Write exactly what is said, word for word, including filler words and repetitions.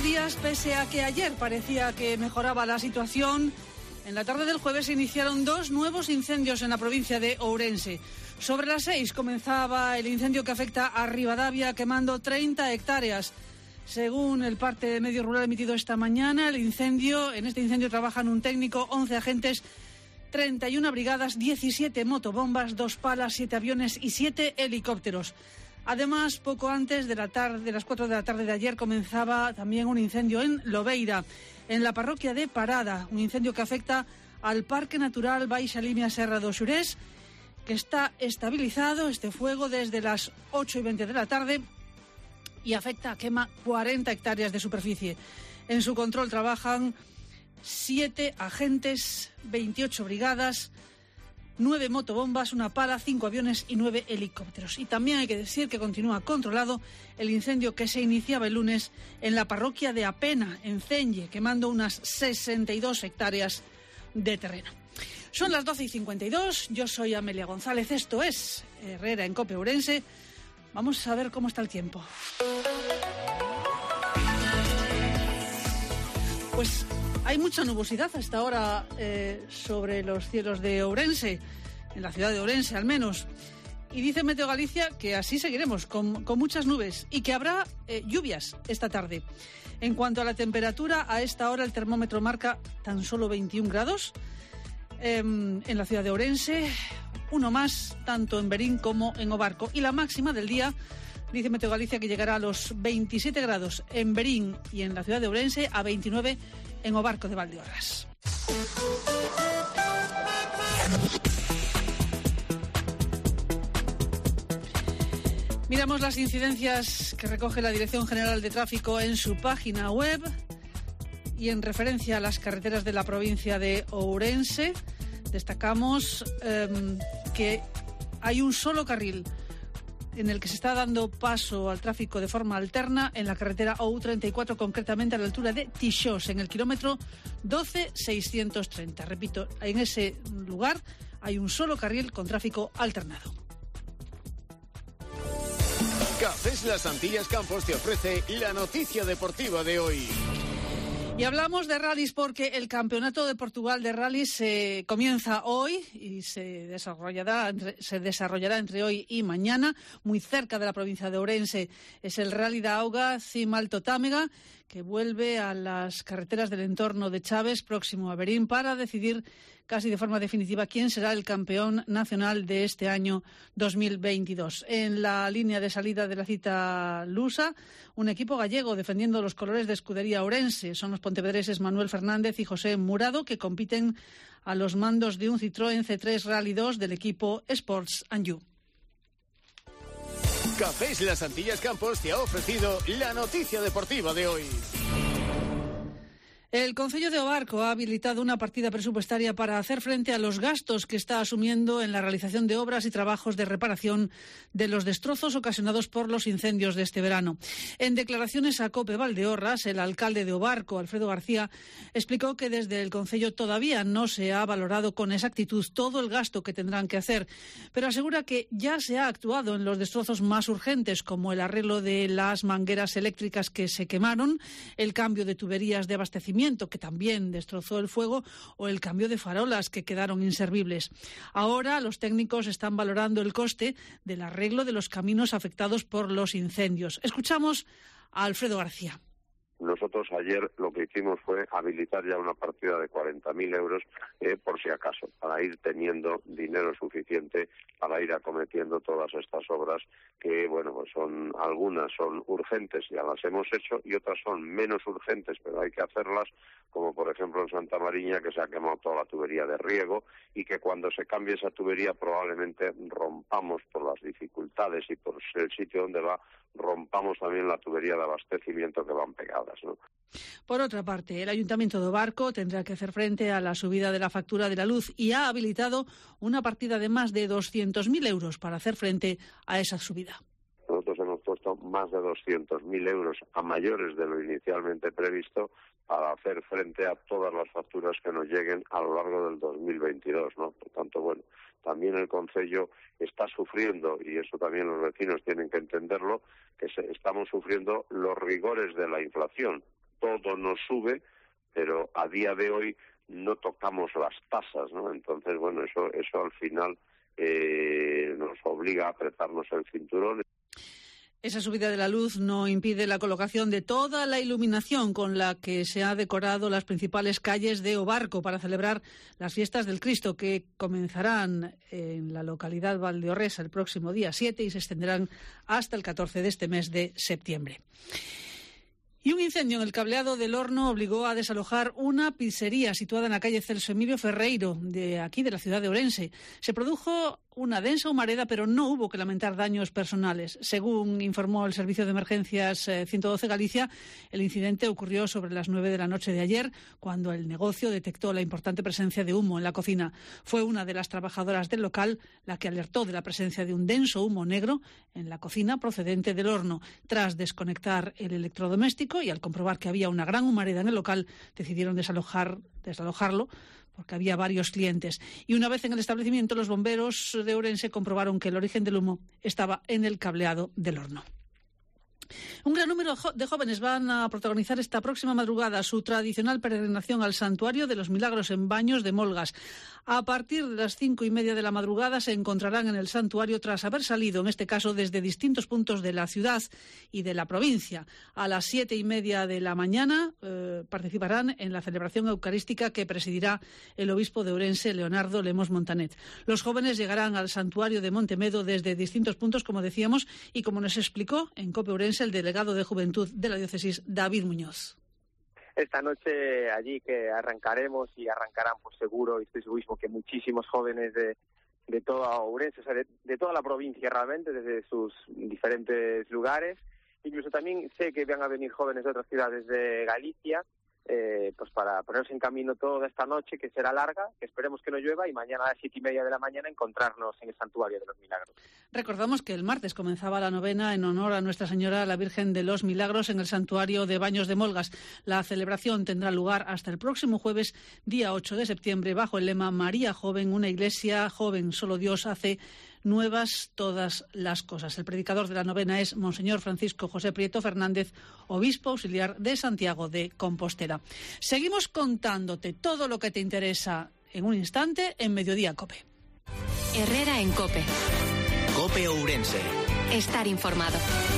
días, pese a que ayer parecía que mejoraba la situación. En la tarde del jueves se iniciaron dos nuevos incendios en la provincia de Ourense. Sobre las seis comenzaba el incendio que afecta a Rivadavia, quemando treinta hectáreas. Según el parte de Medio Rural emitido esta mañana, el incendio, en este incendio trabajan un técnico, once agentes, treinta y una brigadas, diecisiete motobombas, dos palas, siete aviones y siete helicópteros. Además, poco antes de la tarde, de las cuatro de la tarde de ayer, comenzaba también un incendio en Lobeira, en la parroquia de Parada, un incendio que afecta al Parque Natural Baixa Limia Serra do Xurés, que está estabilizado este fuego desde las ocho y veinte de la tarde y afecta, quema cuarenta hectáreas de superficie. En su control trabajan siete agentes, veintiocho brigadas, nueve motobombas, una pala, cinco aviones y nueve helicópteros. Y también hay que decir que continúa controlado el incendio que se iniciaba el lunes en la parroquia de Apena, en Celle, quemando unas sesenta y dos hectáreas de terreno. Son las doce y cincuenta y dos, yo soy Amelia González, esto es Herrera en COPE Ourense. Vamos a ver cómo está el tiempo. Pues hay mucha nubosidad hasta ahora eh, sobre los cielos de Ourense, en la ciudad de Ourense al menos. Y dice Meteo Galicia que así seguiremos, con, con muchas nubes, y que habrá eh, lluvias esta tarde. En cuanto a la temperatura, a esta hora el termómetro marca tan solo veintiún grados eh, en la ciudad de Ourense, uno más tanto en Berín como en Obarco. Y la máxima del día, dice Meteo Galicia, que llegará a los veintisiete grados en Berín y en la ciudad de Ourense, a veintinueve en Obarco de Valdeorras. Miramos las incidencias que recoge la Dirección General de Tráfico en su página web y en referencia a las carreteras de la provincia de Ourense. Destacamos eh, que hay un solo carril en el que se está dando paso al tráfico de forma alterna en la carretera O U treinta y cuatro, concretamente a la altura de Tixós, en el kilómetro doce seiscientos treinta. Repito, en ese lugar hay un solo carril con tráfico alternado. Cafés Las Antillas Campos te ofrece la noticia deportiva de hoy. Y hablamos de rallies porque el Campeonato de Portugal de Rallys se comienza hoy y se desarrollará, entre, se desarrollará entre hoy y mañana, muy cerca de la provincia de Ourense. Es el Rally da Auga Cima-Alto Tâmega, que vuelve a las carreteras del entorno de Chaves, próximo a Berín, para decidir casi de forma definitiva quién será el campeón nacional de este año dos mil veintidós. En la línea de salida de la cita lusa, un equipo gallego defendiendo los colores de Escudería Ourense. Son los pontevedreses Manuel Fernández y José Murado, que compiten a los mandos de un Citroën C tres Rally dos del equipo Sports and You. Cafés Las Antillas Campos te ha ofrecido la noticia deportiva de hoy. El Concello de Obarco ha habilitado una partida presupuestaria para hacer frente a los gastos que está asumiendo en la realización de obras y trabajos de reparación de los destrozos ocasionados por los incendios de este verano. En declaraciones a COPE Valdeorras, el alcalde de Obarco, Alfredo García, explicó que desde el Concello todavía no se ha valorado con exactitud todo el gasto que tendrán que hacer, pero asegura que ya se ha actuado en los destrozos más urgentes, como el arreglo de las mangueras eléctricas que se quemaron, el cambio de tuberías de abastecimiento que también destrozó el fuego, o el cambio de farolas que quedaron inservibles. Ahora los técnicos están valorando el coste del arreglo de los caminos afectados por los incendios. Escuchamos a Alfredo García. Nosotros ayer lo que hicimos fue habilitar ya una partida de cuarenta mil euros eh, por si acaso, para ir teniendo dinero suficiente para ir acometiendo todas estas obras que, bueno, pues son algunas son urgentes, ya las hemos hecho, y otras son menos urgentes, pero hay que hacerlas, como por ejemplo en Santa Mariña, que se ha quemado toda la tubería de riego y que cuando se cambie esa tubería probablemente rompamos, por las dificultades y por el sitio donde va, rompamos también la tubería de abastecimiento que van pegadas, ¿no? Por otra parte, el Ayuntamiento de Obarco tendrá que hacer frente a la subida de la factura de la luz y ha habilitado una partida de más de doscientos mil euros para hacer frente a esa subida. Nosotros hemos puesto más de doscientos mil euros a mayores de lo inicialmente previsto para hacer frente a todas las facturas que nos lleguen a lo largo del dos mil veintidós, ¿no? Por tanto, bueno, también el Concello está sufriendo, y eso también los vecinos tienen que entenderlo, que se, estamos sufriendo los rigores de la inflación. todo nos sube, pero a día de hoy no tocamos las tasas, ¿no? Entonces, bueno, eso, eso al final eh, nos obliga a apretarnos el cinturón. Esa subida de la luz no impide la colocación de toda la iluminación con la que se ha decorado las principales calles de Obarco para celebrar las fiestas del Cristo, que comenzarán en la localidad valdeorresa el próximo día siete y se extenderán hasta el catorce de este mes de septiembre. Y un incendio en el cableado del Horno obligó a desalojar una pizzería situada en la calle Celso Emilio Ferreiro, de aquí, de la ciudad de Ourense. Se produjo una densa humareda, pero no hubo que lamentar daños personales. Según informó el Servicio de Emergencias ciento doce Galicia, el incidente ocurrió sobre las nueve de la noche de ayer, cuando el negocio detectó la importante presencia de humo en la cocina. Fue una de las trabajadoras del local la que alertó de la presencia de un denso humo negro en la cocina procedente del horno. Tras desconectar el electrodoméstico y al comprobar que había una gran humareda en el local, decidieron desalojar, desalojarlo porque había varios clientes. Y una vez en el establecimiento, los bomberos de Ourense comprobaron que el origen del humo estaba en el cableado del horno. Un gran número de jóvenes van a protagonizar esta próxima madrugada su tradicional peregrinación al Santuario de los Milagros en Baños de Molgas. A partir de las cinco y media de la madrugada se encontrarán en el santuario tras haber salido, en este caso, desde distintos puntos de la ciudad y de la provincia. A las siete y media de la mañana eh, participarán en la celebración eucarística que presidirá el obispo de Ourense, Leonardo Lemos Montanet. Los jóvenes llegarán al santuario de Montemedo desde distintos puntos, como decíamos, y como nos explicó en COPE Ourense el delegado de Juventud de la diócesis, David Muñoz. Esta noche allí que arrancaremos y arrancarán pues seguro, y estoy segurísimo que muchísimos jóvenes de, de toda Ourense, o sea, de, de toda la provincia realmente, desde sus diferentes lugares. Incluso también sé que van a venir jóvenes de otras ciudades de Galicia, eh, pues para ponerse en camino toda esta noche, que será larga, que esperemos que no llueva, y mañana a las siete y media de la mañana encontrarnos en el Santuario de los Milagros. Recordamos que el martes comenzaba la novena en honor a Nuestra Señora la Virgen de los Milagros en el Santuario de Baños de Molgas. La celebración tendrá lugar hasta el próximo jueves, día ocho de septiembre, bajo el lema María Joven, una iglesia joven, solo Dios hace nuevas todas las cosas. El predicador de la novena es Monseñor Francisco José Prieto Fernández, obispo auxiliar de Santiago de Compostela. Seguimos contándote todo lo que te interesa en un instante en Mediodía COPE. Herrera en COPE. COPE Ourense. Estar informado.